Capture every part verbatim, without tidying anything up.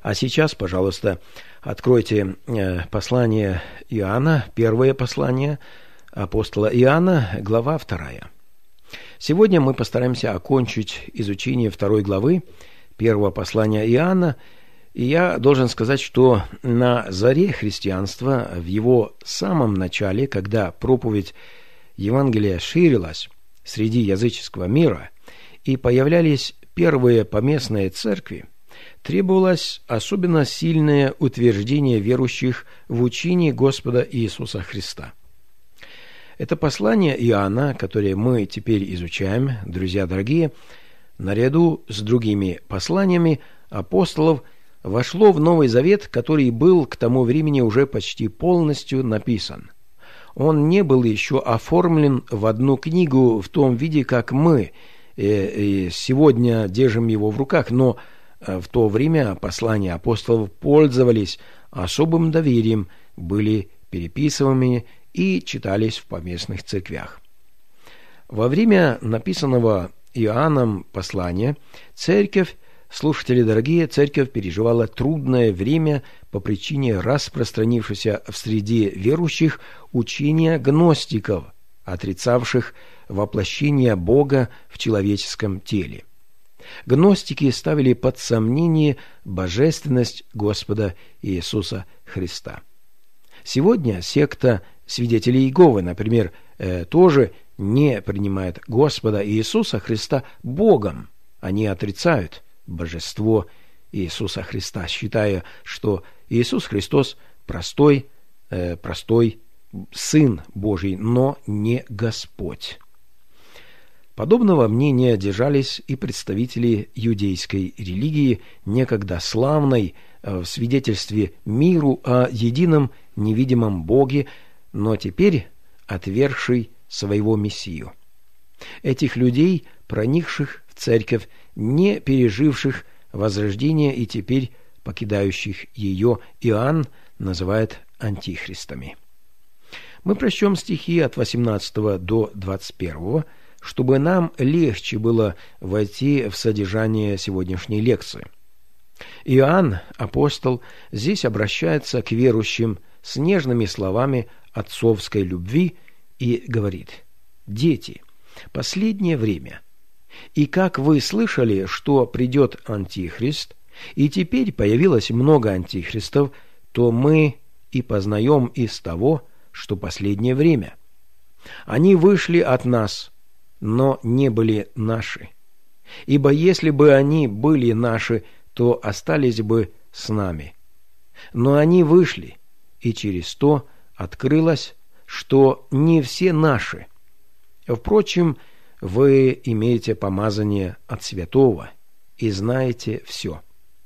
А сейчас, пожалуйста, откройте послание Иоанна, первое послание апостола Иоанна, глава вторая. Сегодня мы постараемся окончить изучение второй главы первого послания Иоанна, и я должен сказать, что на заре христианства, в его самом начале, когда проповедь Евангелия ширилась среди языческого мира и появлялись первые поместные церкви, требовалось особенно сильное утверждение верующих в учении Господа Иисуса Христа. Это послание Иоанна, которое мы теперь изучаем, друзья дорогие, наряду с другими посланиями апостолов, вошло в Новый Завет, который был к тому времени уже почти полностью написан. Он не был еще оформлен в одну книгу в том виде, как мы сегодня держим его в руках, но в то время послания апостолов пользовались особым доверием, были переписываемыми и читались в поместных церквях. Во время написанного Иоанном послания церковь, слушатели дорогие, церковь переживала трудное время по причине распространившегося в среде верующих учения гностиков, отрицавших воплощение Бога в человеческом теле. Гностики ставили под сомнение божественность Господа Иисуса Христа. Сегодня секта свидетелей Иеговы, например, тоже не принимает Господа Иисуса Христа Богом. Они отрицают божество Иисуса Христа, считая, что Иисус Христос простой, простой Сын Божий, но не Господь. Подобного мнения держались и представители иудейской религии, некогда славной в свидетельстве миру о едином невидимом Боге, но теперь отвергший своего Мессию. Этих людей, проникших в церковь, не переживших возрождения и теперь покидающих ее, Иоанн называет антихристами. Мы прочтем стихи от восемнадцатого до двадцать первого, чтобы нам легче было войти в содержание сегодняшней лекции. Иоанн, апостол, здесь обращается к верующим с нежными словами отцовской любви и говорит: «Дети, последнее время, и как вы слышали, что придет Антихрист, и теперь появилось много антихристов, то мы и познаем из того, что последнее время. Они вышли от нас, но не были наши. Ибо если бы они были наши, то остались бы с нами. Но они вышли, и через то открылось, что не все наши. Впрочем, вы имеете помазание от святого и знаете все.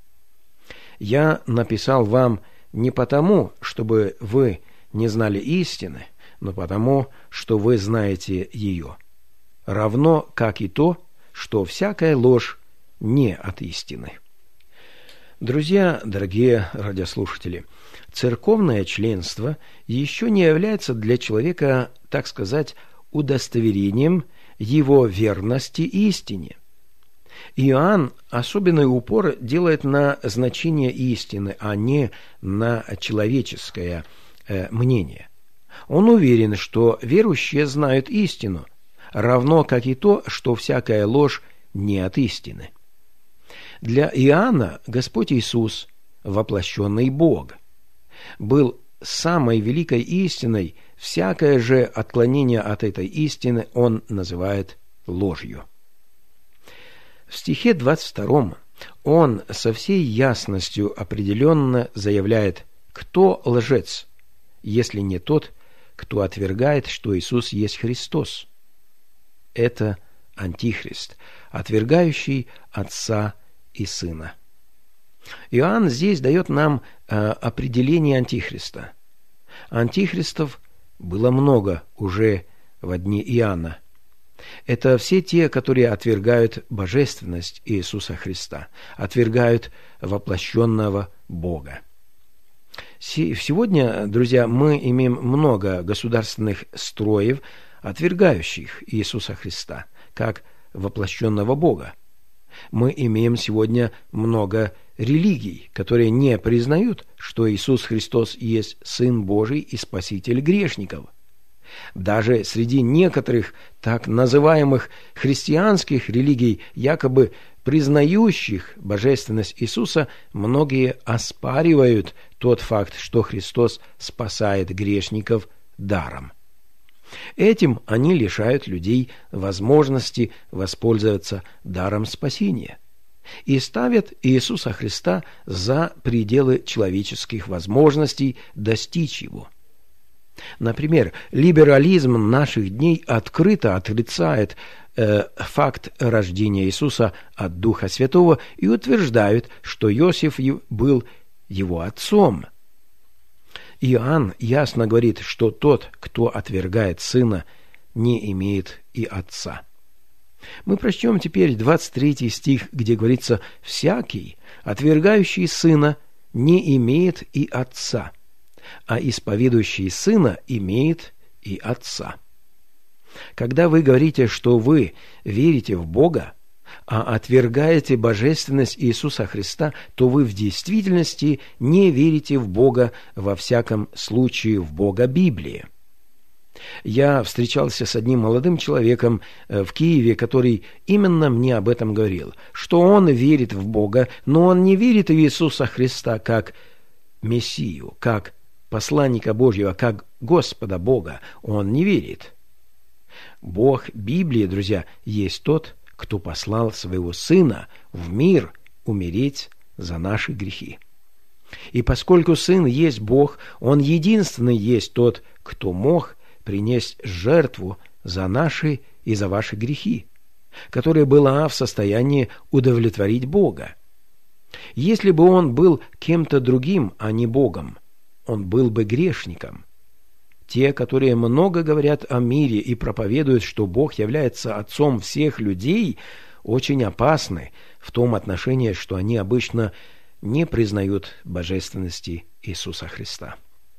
Я написал вам не потому, чтобы вы не знали истины, но потому, что вы знаете ее, равно как и то, что всякая ложь не от истины». Друзья, дорогие радиослушатели, церковное членство еще не является для человека, так сказать, удостоверением его верности истине. Иоанн особенный упор делает на значение истины, а не на человеческое э, мнение. Он уверен, что верующие знают истину, равно как и то, что всякая ложь не от истины. Для Иоанна Господь Иисус, воплощенный Бог, был самой великой истиной, всякое же отклонение от этой истины он называет ложью. В стихе двадцать втором он со всей ясностью определенно заявляет, кто лжец, если не тот, кто отвергает, что Иисус есть Христос. Это антихрист, отвергающий Отца и Сына. Иоанн здесь дает нам э, определение антихриста. Антихристов было много уже во дни Иоанна. Это все те, которые отвергают божественность Иисуса Христа, отвергают воплощенного Бога. Сегодня, друзья, мы имеем много государственных строев, отвергающих Иисуса Христа, как воплощенного Бога. Мы имеем сегодня много религий, которые не признают, что Иисус Христос есть Сын Божий и Спаситель грешников. Даже среди некоторых так называемых христианских религий, якобы признающих божественность Иисуса, многие оспаривают тот факт, что Христос спасает грешников даром. Этим они лишают людей возможности воспользоваться даром спасения и ставят Иисуса Христа за пределы человеческих возможностей достичь Его. Например, либерализм наших дней открыто отрицает э, факт рождения Иисуса от Духа Святого и утверждают, что Иосиф был его отцом. Иоанн ясно говорит, что тот, кто отвергает Сына, не имеет и Отца. Мы прочтем теперь двадцать третий стих, где говорится: «Всякий, отвергающий Сына, не имеет и Отца, а исповедующий Сына имеет и Отца». Когда вы говорите, что вы верите в Бога, а отвергаете божественность Иисуса Христа, то вы в действительности не верите в Бога, во всяком случае в Бога Библии. Я встречался с одним молодым человеком в Киеве, который именно мне об этом говорил, что он верит в Бога, но он не верит в Иисуса Христа как Мессию, как посланника Божьего, как Господа Бога. Он не верит. Бог Библии, друзья, есть тот, кто послал своего Сына в мир умереть за наши грехи. И поскольку Сын есть Бог, Он единственный есть тот, кто мог принести жертву за наши и за ваши грехи, которая была в состоянии удовлетворить Бога. Если бы Он был кем-то другим, а не Богом, Он был бы грешником. Те, которые много говорят о мире и проповедуют, что Бог является Отцом всех людей, очень опасны в том отношении, что они обычно не признают божественности Иисуса Христа.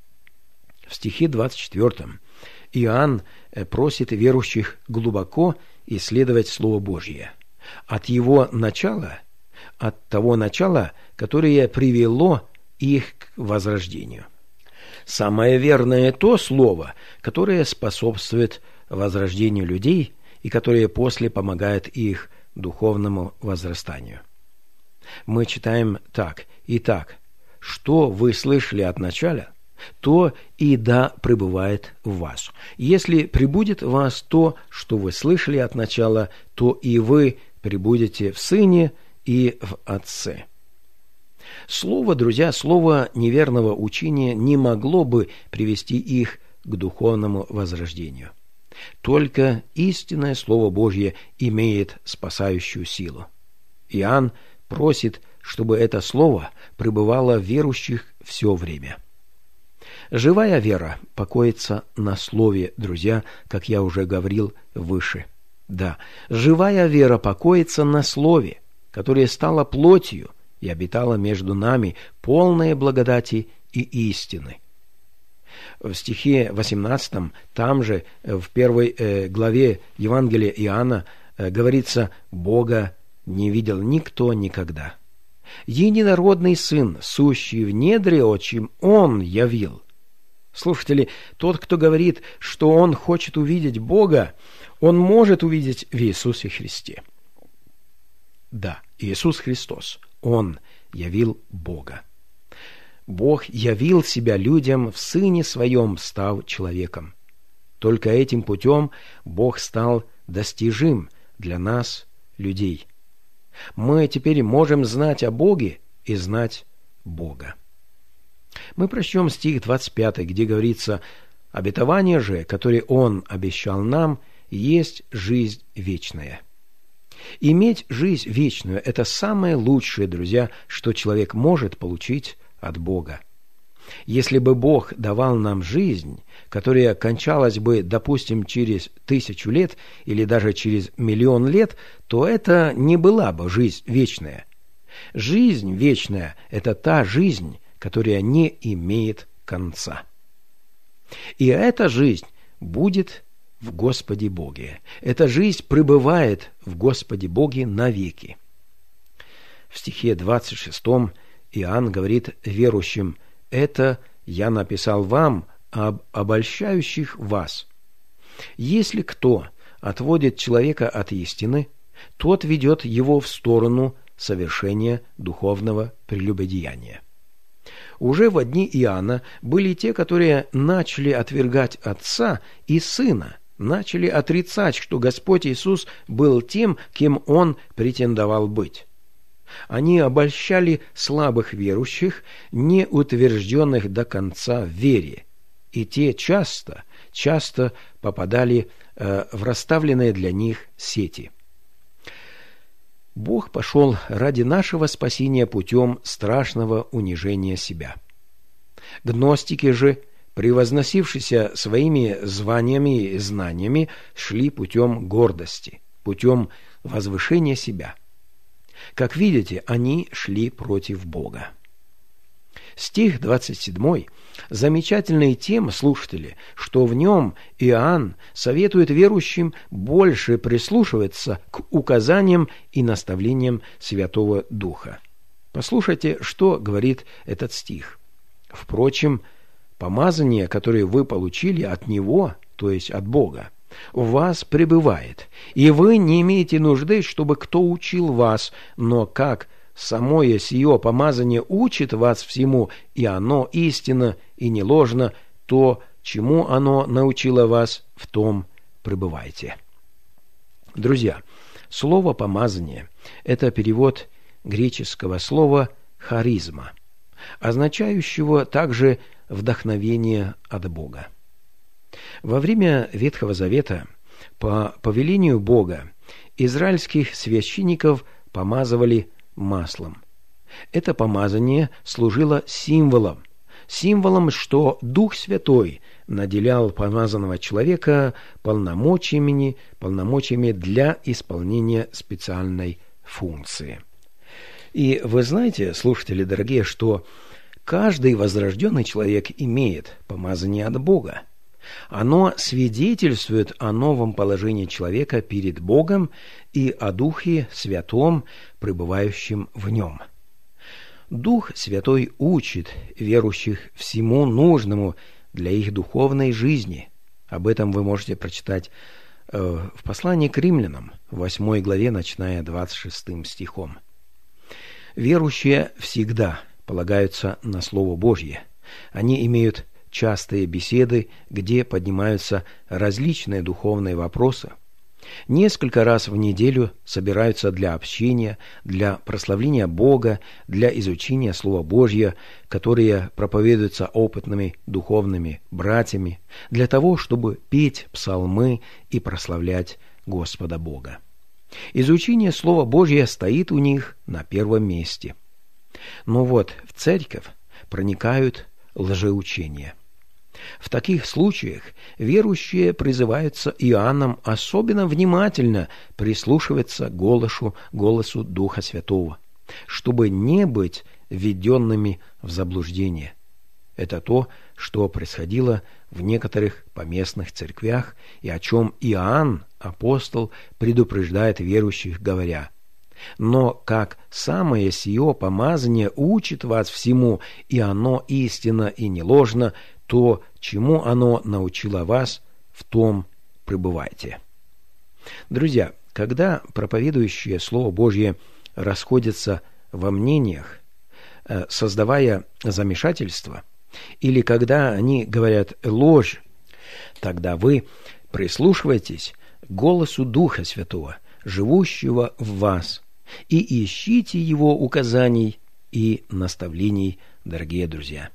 В стихе двадцать четвёртом Иоанн просит верующих глубоко исследовать Слово Божье. От его начала, от того начала, которое привело их к возрождению. Самое верное то слово, которое способствует возрождению людей и которое после помогает их духовному возрастанию. Мы читаем так: «Итак, что вы слышали от начала, то и да пребывает в вас. Если пребудет в вас то, что вы слышали от начала, то и вы пребудете в Сыне и в Отце». Слово, друзья, слово неверного учения не могло бы привести их к духовному возрождению. Только истинное Слово Божье имеет спасающую силу. Иоанн просит, чтобы это Слово пребывало в верующих все время. Живая вера покоится на Слове, друзья, как я уже говорил выше. Да, живая вера покоится на Слове, которое стало плотью и обитала между нами, полная благодати и истины. В стихе восемнадцатом, там же, в первой э, главе Евангелия Иоанна, э, говорится: «Бога не видел никто никогда. Единородный Сын, сущий в недре отчим, Он явил». Слушатели, тот, кто говорит, что он хочет увидеть Бога, он может увидеть в Иисусе Христе. Да, Иисус Христос, Он явил Бога. Бог явил себя людям в Сыне Своем, став человеком. Только этим путем Бог стал достижим для нас, людей. Мы теперь можем знать о Боге и знать Бога. Мы прочтем стих двадцать пятый, где говорится: «Обетование же, которое Он обещал нам, есть жизнь вечная». Иметь жизнь вечную – это самое лучшее, друзья, что человек может получить от Бога. Если бы Бог давал нам жизнь, которая кончалась бы, допустим, через тысячу лет или даже через миллион лет, то это не была бы жизнь вечная. Жизнь вечная – это та жизнь, которая не имеет конца. И эта жизнь будет в Господе Боге. Эта жизнь пребывает в Господе Боге навеки. В стихе двадцать шестом Иоанн говорит верующим: «Это я написал вам об обольщающих вас». Если кто отводит человека от истины, тот ведет его в сторону совершения духовного прелюбодеяния. Уже в дни Иоанна были те, которые начали отвергать Отца и Сына, начали отрицать, что Господь Иисус был тем, кем Он претендовал быть. Они обольщали слабых верующих, не утвержденных до конца в вере, и те часто, часто попадали э, в расставленные для них сети. Бог пошел ради нашего спасения путем страшного унижения себя. Гностики же, превозносившиеся своими званиями и знаниями, шли путем гордости, путем возвышения себя. Как видите, они шли против Бога. Стих двадцать семь замечательный тем, слушатели, что в нем Иоанн советует верующим больше прислушиваться к указаниям и наставлениям Святого Духа. Послушайте, что говорит этот стих. «Впрочем, помазание, которое вы получили от Него, то есть от Бога, в вас пребывает, и вы не имеете нужды, чтобы кто учил вас, но как самое сие помазание учит вас всему, и оно истинно и не ложно, то, чему оно научило вас, в том пребывайте». Друзья, слово «помазание» – это перевод греческого слова «харизма», означающего также вдохновение от Бога. Во время Ветхого Завета по повелению Бога израильских священников помазывали маслом. Это помазание служило символом, символом, что Дух Святой наделял помазанного человека полномочиями, полномочиями для исполнения специальной функции. И вы знаете, слушатели дорогие, что каждый возрожденный человек имеет помазание от Бога. Оно свидетельствует о новом положении человека перед Богом и о Духе Святом, пребывающем в нем. Дух Святой учит верующих всему нужному для их духовной жизни. Об этом вы можете прочитать э, в послании к римлянам, в восьмой главе, начиная двадцать шестым стихом. Верующие всегда полагаются на Слово Божье. Они имеют частые беседы, где поднимаются различные духовные вопросы. Несколько раз в неделю собираются для общения, для прославления Бога, для изучения Слова Божьего, которые проповедуются опытными духовными братьями, для того, чтобы петь псалмы и прославлять Господа Бога. Изучение Слова Божьего стоит у них на первом месте. Но вот в церковь проникают лжеучения. В таких случаях верующие призываются Иоанном особенно внимательно прислушиваться к голосу, голосу Духа Святого, чтобы не быть введенными в заблуждение. Это то, что происходило в некоторых поместных церквях, и о чем Иоанн, апостол, предупреждает верующих, говоря: «Но как самое сие помазание учит вас всему, и оно истинно и не ложно, то, чему оно научило вас, в том пребывайте». Друзья, когда проповедующие Слово Божье расходятся во мнениях, создавая замешательство, или когда они говорят ложь, тогда вы прислушивайтесь к голосу Духа Святого, живущего в вас, и ищите Его указаний и наставлений, дорогие друзья.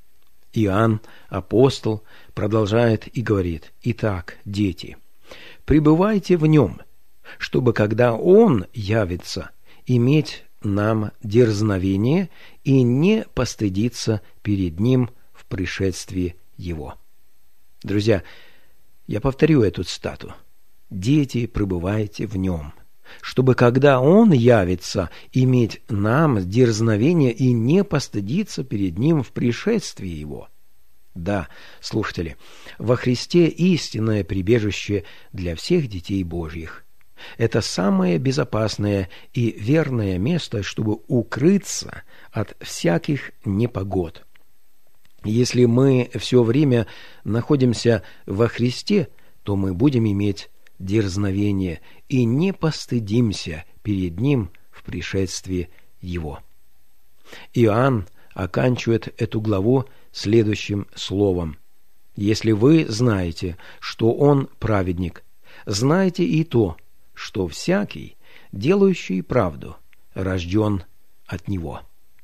Иоанн, апостол, продолжает и говорит: «Итак, дети, пребывайте в Нем, чтобы, когда Он явится, иметь нам дерзновение и не постыдиться перед Ним в пришествии Его». Друзья, я повторю эту цитату. «Дети, пребывайте в Нем, чтобы, когда Он явится, иметь нам дерзновение и не постыдиться перед Ним в пришествии Его». Да, слушатели, во Христе истинное прибежище для всех детей Божьих. Это самое безопасное и верное место, чтобы укрыться от всяких непогод. Если мы все время находимся во Христе, то мы будем иметь дерзновение и не постыдимся перед Ним в пришествии Его. Иоанн оканчивает эту главу следующим словом: «Если вы знаете, что Он праведник, знайте и то, что всякий, делающий правду, рожден от Него».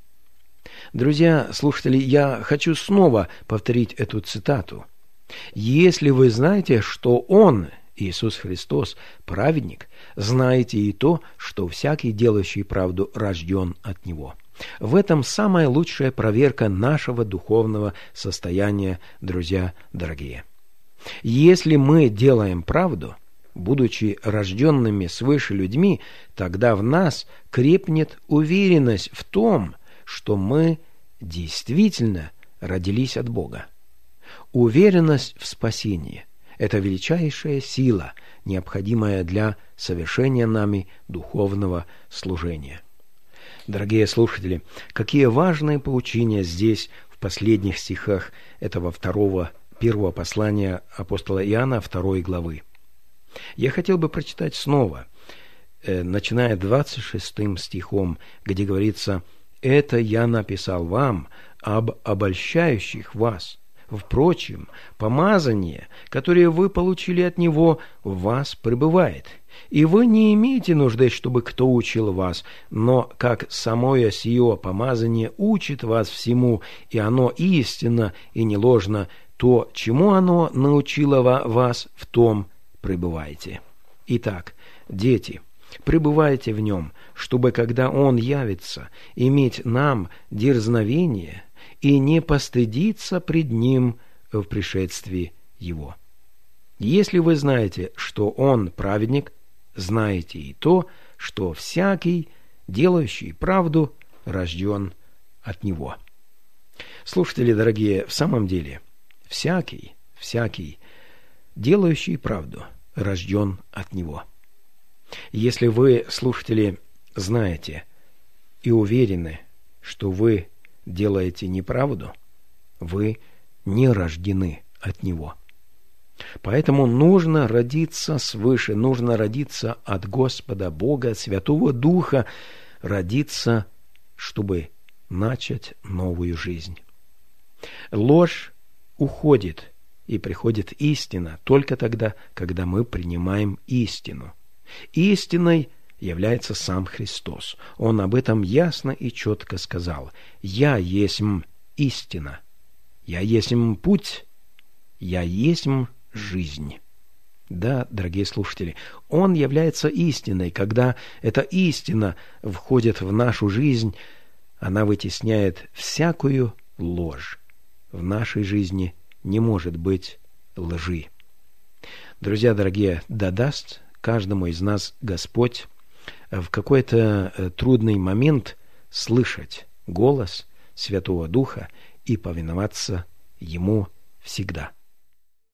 Друзья, слушатели, я хочу снова повторить эту цитату. «Если вы знаете, что Он, Иисус Христос, праведник, знаете и то, что всякий, делающий правду, рожден от Него». В этом самая лучшая проверка нашего духовного состояния, друзья дорогие. Если мы делаем правду, будучи рожденными свыше людьми, тогда в нас крепнет уверенность в том, что мы действительно родились от Бога. Уверенность в спасении – это величайшая сила, необходимая для совершения нами духовного служения. Дорогие слушатели, какие важные поучения здесь в последних стихах этого второго, первого послания апостола Иоанна, второй главы. Я хотел бы прочитать снова, э, начиная двадцать шестым стихом, где говорится: «Это я написал вам об обольщающих вас. Впрочем, помазание, которое вы получили от Него, в вас пребывает. И вы не имеете нужды, чтобы кто учил вас, но как самое сие помазание учит вас всему, и оно истинно и не ложно, то, чему оно научило вас, в том пребывайте. Итак, дети, пребывайте в Нем, чтобы, когда Он явится, иметь нам дерзновение и не постыдиться пред Ним в пришествии Его. Если вы знаете, что Он праведник, знаете и то, что всякий, делающий правду, рожден от Него». Слушатели дорогие, в самом деле, всякий, всякий, делающий правду, рожден от Него. Если вы, слушатели, знаете и уверены, что вы делаете неправду, вы не рождены от Него. Поэтому нужно родиться свыше, нужно родиться от Господа Бога, Святого Духа, родиться, чтобы начать новую жизнь. Ложь уходит, и приходит истина только тогда, когда мы принимаем истину. Истиной является сам Христос. Он об этом ясно и четко сказал: «Я есмь истина, я есмь путь, я есмь жизнь». Да, дорогие слушатели, Он является истиной. Когда эта истина входит в нашу жизнь, она вытесняет всякую ложь. В нашей жизни не может быть лжи. Друзья дорогие, да даст каждому из нас Господь в какой-то трудный момент слышать голос Святого Духа и повиноваться Ему всегда.